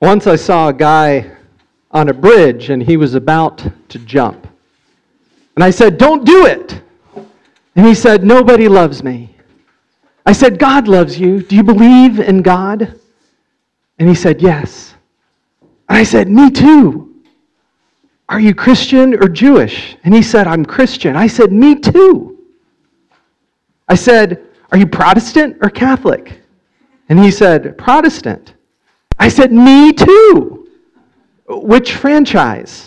Once I saw a guy on a bridge and he was about to jump. And I said, "Don't do it." And he said, "Nobody loves me." I said, "God loves you. Do you believe in God?" And he said, "Yes." And I said, "Me too. Are you Christian or Jewish?" And he said, "I'm Christian." I said, "Me too." I said, "Are you Protestant or Catholic?" And he said, "Protestant." I said, "Me too." "Which franchise?"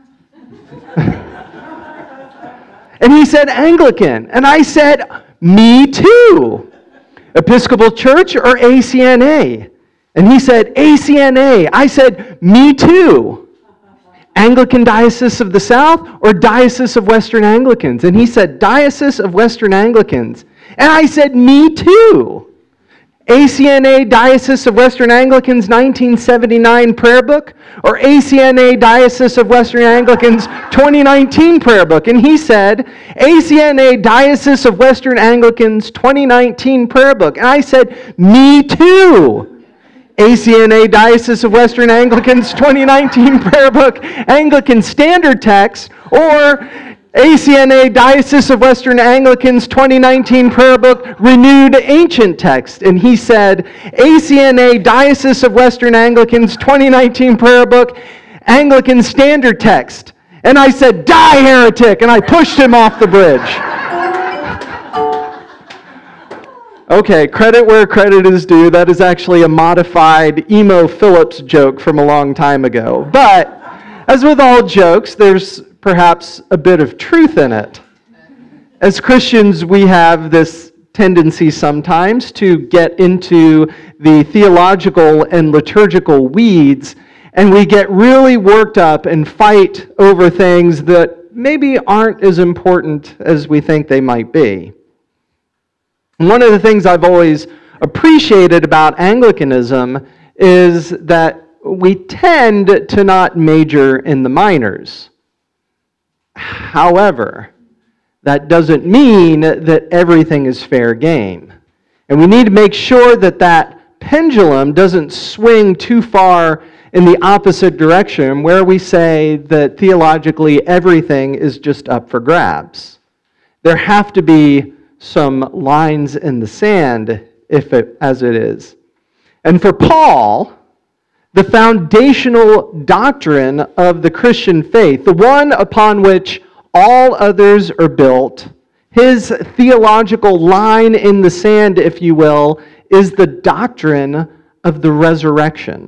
And he said, "Anglican." And I said, "Me too." "Episcopal Church or ACNA?" And he said, "ACNA." I said, "Me too." "Anglican Diocese of the South or Diocese of Western Anglicans?" And he said, "Diocese of Western Anglicans." And I said, "Me too." "ACNA Diocese of Western Anglicans 1979 prayer book or ACNA Diocese of Western Anglicans 2019 prayer book?" And he said, "ACNA Diocese of Western Anglicans 2019 prayer book." And I said, "Me too." "ACNA Diocese of Western Anglicans 2019 prayer book, Anglican Standard Text, or ACNA Diocese of Western Anglicans 2019 prayer book, Renewed Ancient Text?" And he said, "ACNA Diocese of Western Anglicans 2019 prayer book, Anglican Standard Text." And I said, "Die, heretic!" And I pushed him off the bridge. Okay, credit where credit is due. That is actually a modified Emo Phillips joke from a long time ago. But, as with all jokes, there's perhaps a bit of truth in it. As Christians, we have this tendency sometimes to get into the theological and liturgical weeds, and we get really worked up and fight over things that maybe aren't as important as we think they might be. And one of the things I've always appreciated about Anglicanism is that we tend to not major in the minors. However, that doesn't mean that everything is fair game. And we need to make sure that that pendulum doesn't swing too far in the opposite direction where we say that theologically everything is just up for grabs. There have to be some lines in the sand, as it is. And for Paul, the foundational doctrine of the Christian faith, the one upon which all others are built, his theological line in the sand, if you will, is the doctrine of the resurrection.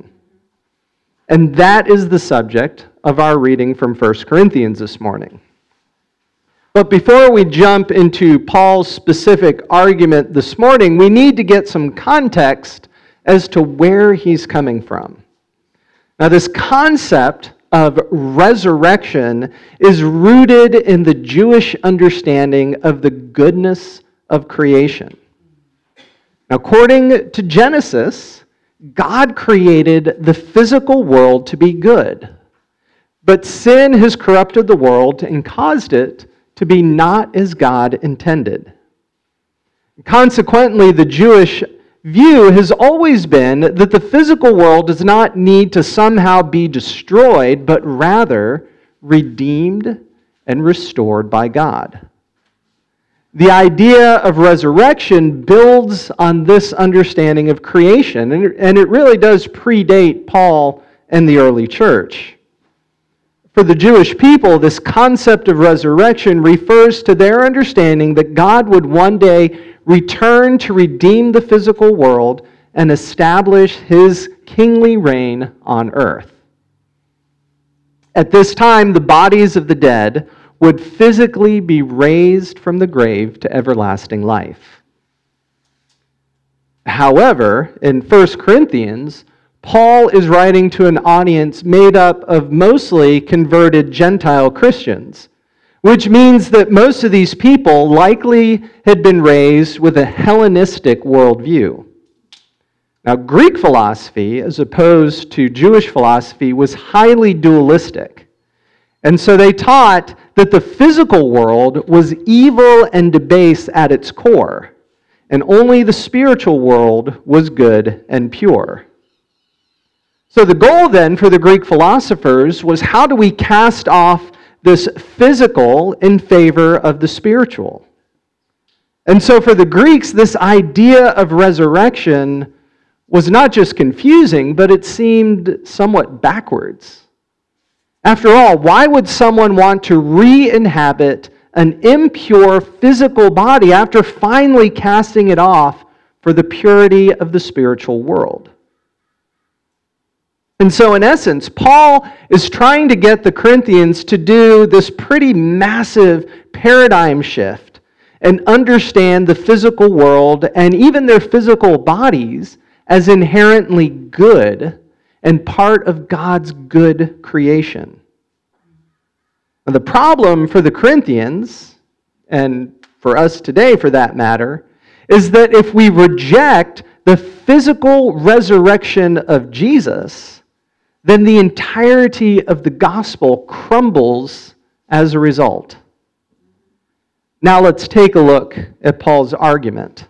And that is the subject of our reading from 1 Corinthians this morning. But before we jump into Paul's specific argument this morning, we need to get some context as to where he's coming from. Now, this concept of resurrection is rooted in the Jewish understanding of the goodness of creation. Now, according to Genesis, God created the physical world to be good, but sin has corrupted the world and caused it to be not as God intended. Consequently, the Jewish view has always been that the physical world does not need to somehow be destroyed, but rather redeemed and restored by God. The idea of resurrection builds on this understanding of creation, and it really does predate Paul and the early church. For the Jewish people, this concept of resurrection refers to their understanding that God would one day return to redeem the physical world and establish his kingly reign on earth. At this time, the bodies of the dead would physically be raised from the grave to everlasting life. However, in 1 Corinthians, Paul is writing to an audience made up of mostly converted Gentile Christians, which means that most of these people likely had been raised with a Hellenistic worldview. Now, Greek philosophy, as opposed to Jewish philosophy, was highly dualistic. And so they taught that the physical world was evil and debased at its core, and only the spiritual world was good and pure. So the goal then for the Greek philosophers was, how do we cast off this physical in favor of the spiritual? And so for the Greeks, this idea of resurrection was not just confusing, but it seemed somewhat backwards. After all, why would someone want to re-inhabit an impure physical body after finally casting it off for the purity of the spiritual world? And so in essence, Paul is trying to get the Corinthians to do this pretty massive paradigm shift and understand the physical world and even their physical bodies as inherently good and part of God's good creation. Now, the problem for the Corinthians, and for us today for that matter, is that if we reject the physical resurrection of Jesus, then the entirety of the gospel crumbles as a result. Now let's take a look at Paul's argument.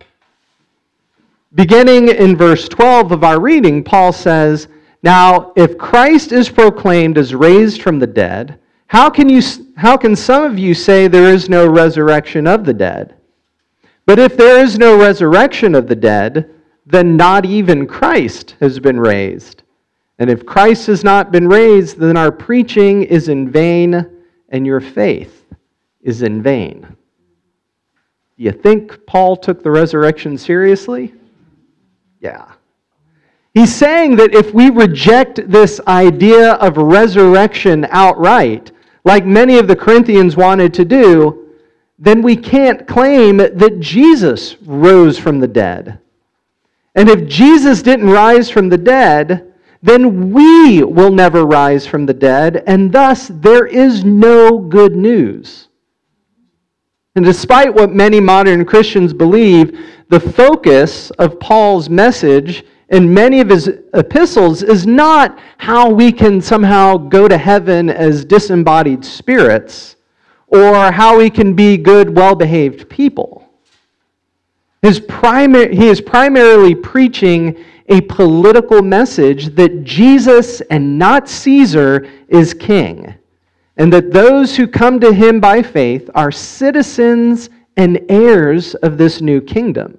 Beginning in verse 12 of our reading, Paul says, "Now, if Christ is proclaimed as raised from the dead, how can some of you say there is no resurrection of the dead? But if there is no resurrection of the dead, then not even Christ has been raised. And if Christ has not been raised, then our preaching is in vain, and your faith is in vain." Do you think Paul took the resurrection seriously? Yeah. He's saying that if we reject this idea of resurrection outright, like many of the Corinthians wanted to do, then we can't claim that Jesus rose from the dead. And if Jesus didn't rise from the dead, then we will never rise from the dead, and thus there is no good news. And despite what many modern Christians believe, the focus of Paul's message in many of his epistles is not how we can somehow go to heaven as disembodied spirits, or how we can be good, well-behaved people. He is primarily preaching a political message that Jesus and not Caesar is king, and that those who come to him by faith are citizens and heirs of this new kingdom.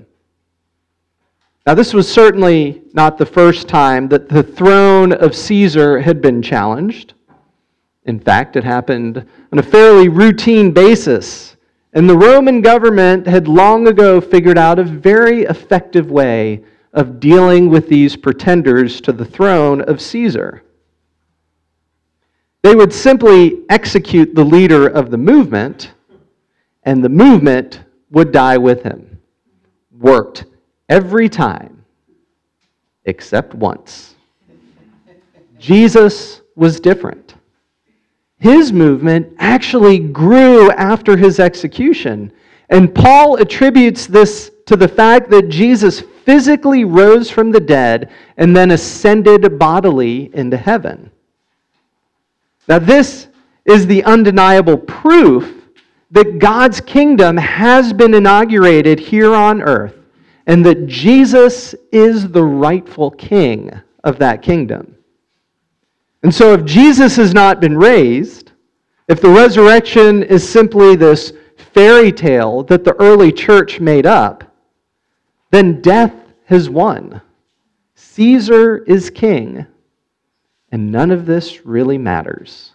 Now, this was certainly not the first time that the throne of Caesar had been challenged. In fact, it happened on a fairly routine basis, and the Roman government had long ago figured out a very effective way of dealing with these pretenders to the throne of Caesar. They would simply execute the leader of the movement, and the movement would die with him. Worked every time, except once. Jesus was different. His movement actually grew after his execution, and Paul attributes this to the fact that Jesus physically rose from the dead and then ascended bodily into heaven. Now, this is the undeniable proof that God's kingdom has been inaugurated here on earth, and that Jesus is the rightful king of that kingdom. And so if Jesus has not been raised, if the resurrection is simply this fairy tale that the early church made up, then death has won. Caesar is king, and none of this really matters.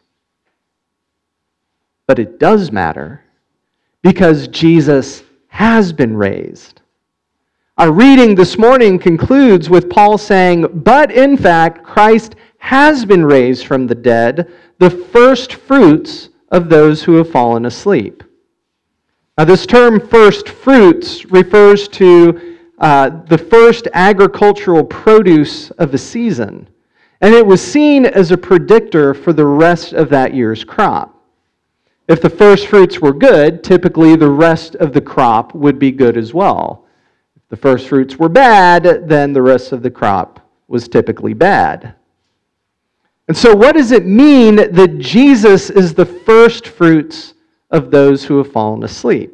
But it does matter because Jesus has been raised. Our reading this morning concludes with Paul saying, "But in fact, Christ has been raised from the dead, the first fruits of those who have fallen asleep." Now, this term first fruits refers to the first agricultural produce of the season, and it was seen as a predictor for the rest of that year's crop. If the first fruits were good, typically the rest of the crop would be good as well. If the first fruits were bad, then the rest of the crop was typically bad. And so what does it mean that Jesus is the first fruits of those who have fallen asleep?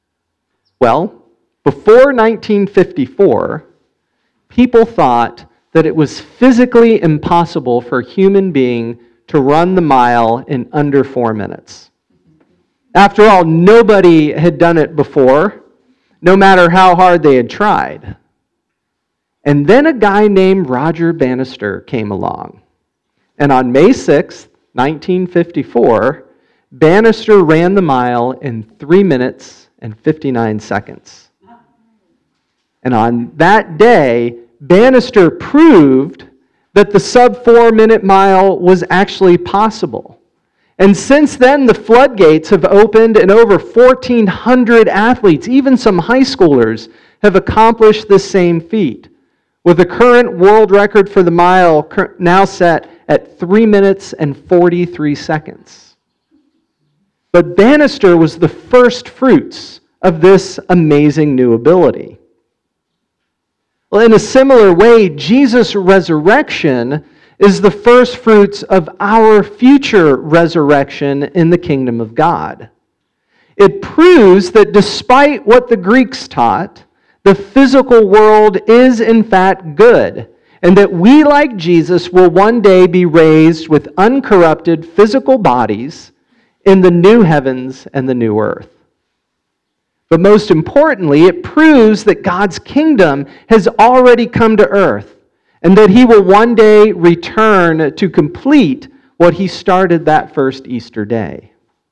Well, before 1954, people thought that it was physically impossible for a human being to run the mile in under 4 minutes. After all, nobody had done it before, no matter how hard they had tried. And then a guy named Roger Bannister came along. And on May 6th, 1954, Bannister ran the mile in 3 minutes and 59 seconds. And on that day, Bannister proved that the sub-4 minute mile was actually possible. And since then, the floodgates have opened and over 1,400 athletes, even some high schoolers, have accomplished the same feat, with the current world record for the mile now set at 3 minutes and 43 seconds. But Bannister was the first fruits of this amazing new ability. Well, in a similar way, Jesus' resurrection is the first fruits of our future resurrection in the kingdom of God. It proves that despite what the Greeks taught, the physical world is in fact good, and that we, like Jesus, will one day be raised with uncorrupted physical bodies in the new heavens and the new earth. But most importantly, it proves that God's kingdom has already come to earth, and that He will one day return to complete what He started that first Easter day.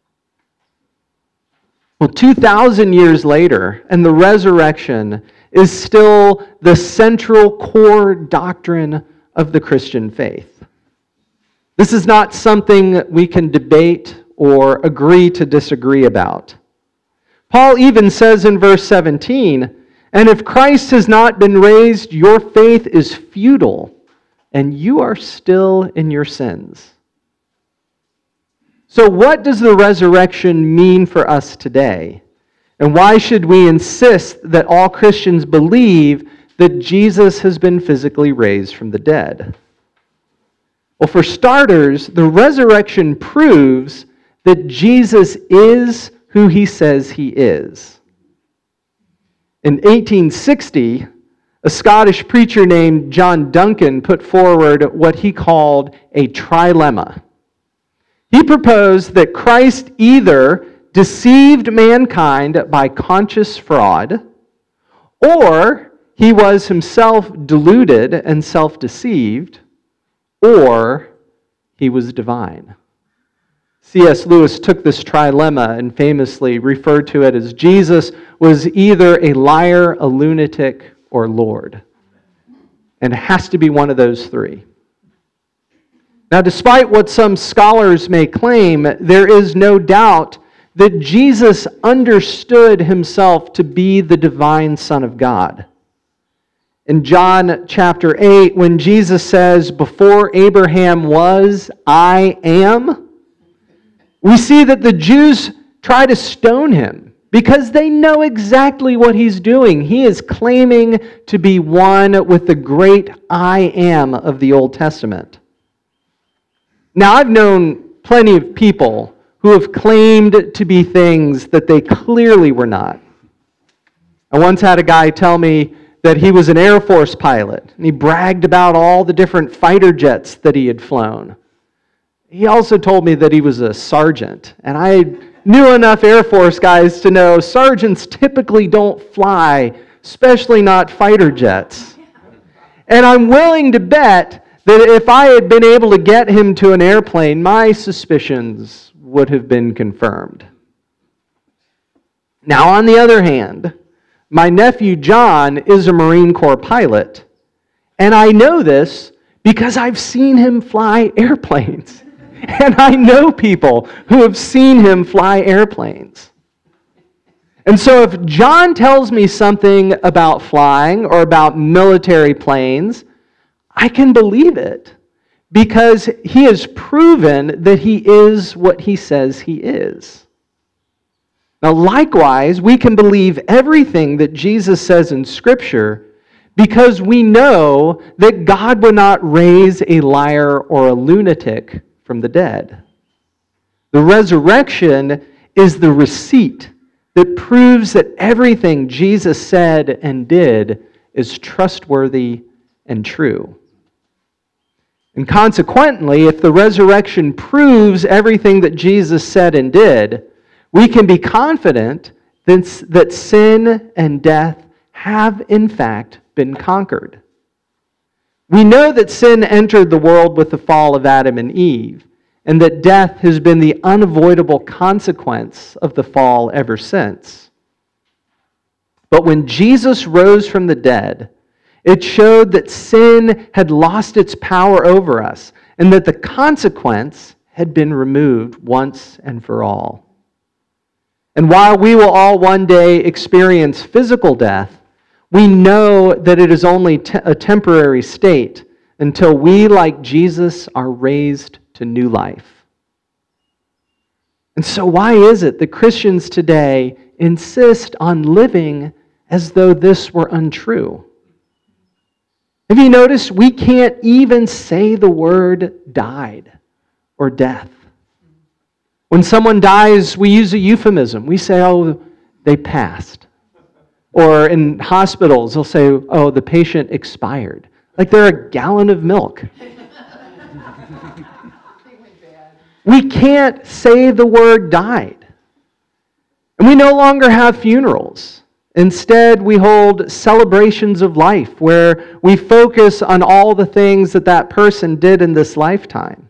Well, 2,000 years later, and the resurrection is still the central core doctrine of the Christian faith. This is not something we can debate or agree to disagree about. Paul even says in verse 17, "And if Christ has not been raised, your faith is futile, and you are still in your sins." So what does the resurrection mean for us today? And why should we insist that all Christians believe that Jesus has been physically raised from the dead? Well, for starters, the resurrection proves that Jesus is who He says He is. In 1860, a Scottish preacher named John Duncan put forward what he called a trilemma. He proposed that Christ either deceived mankind by conscious fraud, or He was Himself deluded and self-deceived, or He was divine. C.S. Lewis took this trilemma and famously referred to it as Jesus was either a liar, a lunatic, or Lord. And it has to be one of those three. Now, despite what some scholars may claim, there is no doubt that Jesus understood Himself to be the divine Son of God. In John chapter 8, when Jesus says, "Before Abraham was, I am," we see that the Jews try to stone Him because they know exactly what He's doing. He is claiming to be one with the great I am of the Old Testament. Now, I've known plenty of people who have claimed to be things that they clearly were not. I once had a guy tell me that he was an Air Force pilot, and he bragged about all the different fighter jets that he had flown. He also told me that he was a sergeant, and I knew enough Air Force guys to know sergeants typically don't fly, especially not fighter jets. And I'm willing to bet that if I had been able to get him to an airplane, my suspicions would have been confirmed. Now, on the other hand, my nephew John is a Marine Corps pilot, and I know this because I've seen him fly airplanes. And I know people who have seen him fly airplanes. And so if John tells me something about flying or about military planes, I can believe it because he has proven that he is what he says he is. Now, likewise, we can believe everything that Jesus says in Scripture because we know that God would not raise a liar or a lunatic from the dead. The resurrection is the receipt that proves that everything Jesus said and did is trustworthy and true. And consequently, if the resurrection proves everything that Jesus said and did, we can be confident that sin and death have in fact been conquered. We know that sin entered the world with the fall of Adam and Eve, and that death has been the unavoidable consequence of the fall ever since. But when Jesus rose from the dead, it showed that sin had lost its power over us, and that the consequence had been removed once and for all. And while we will all one day experience physical death, we know that it is only a temporary state until we, like Jesus, are raised to new life. And so why is it that Christians today insist on living as though this were untrue? Have you noticed we can't even say the word died or death? When someone dies, we use a euphemism. We say, oh, they passed. Or in hospitals, they'll say, oh, the patient expired. Like they're a gallon of milk. We can't say the word died. And we no longer have funerals. Instead, we hold celebrations of life where we focus on all the things that person did in this lifetime.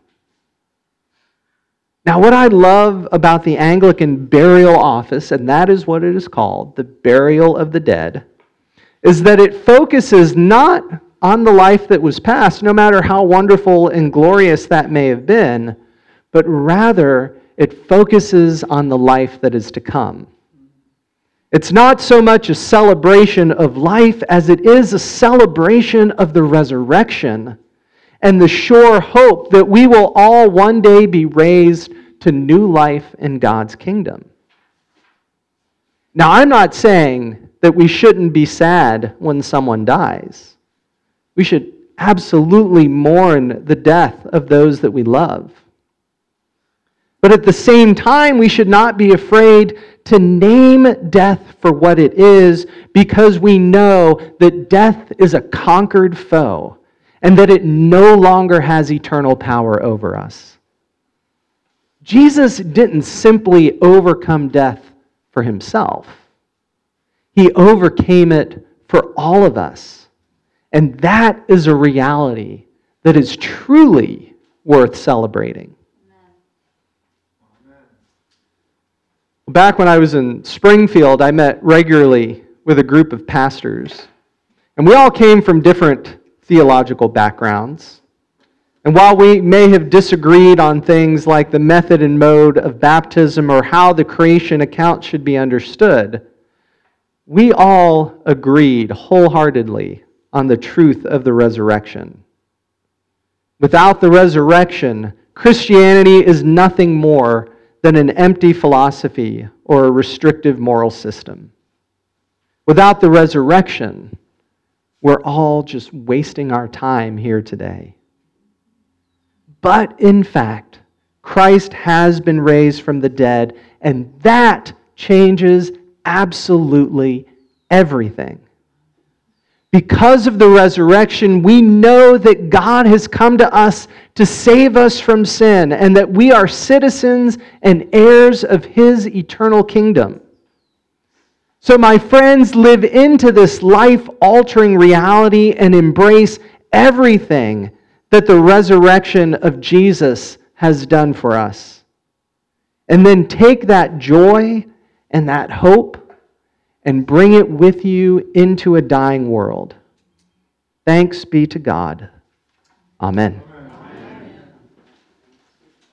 Now, what I love about the Anglican burial office, and that is what it is called, the burial of the dead, is that it focuses not on the life that was past, no matter how wonderful and glorious that may have been, but rather it focuses on the life that is to come. It's not so much a celebration of life as it is a celebration of the resurrection and the sure hope that we will all one day be raised to new life in God's kingdom. Now, I'm not saying that we shouldn't be sad when someone dies. We should absolutely mourn the death of those that we love. But at the same time, we should not be afraid to name death for what it is, because we know that death is a conquered foe and that it no longer has eternal power over us. Jesus didn't simply overcome death for himself. He overcame it for all of us. And that is a reality that is truly worth celebrating. Back when I was in Springfield, I met regularly with a group of pastors. And we all came from different theological backgrounds. And while we may have disagreed on things like the method and mode of baptism or how the creation account should be understood, we all agreed wholeheartedly on the truth of the resurrection. Without the resurrection, Christianity is nothing more than an empty philosophy or a restrictive moral system. Without the resurrection, we're all just wasting our time here today. But in fact, Christ has been raised from the dead, and that changes absolutely everything. Because of the resurrection, we know that God has come to us to save us from sin, and that we are citizens and heirs of His eternal kingdom. So, my friends, live into this life-altering reality and embrace everything that the resurrection of Jesus has done for us. And then take that joy and that hope and bring it with you into a dying world. Thanks be to God. Amen.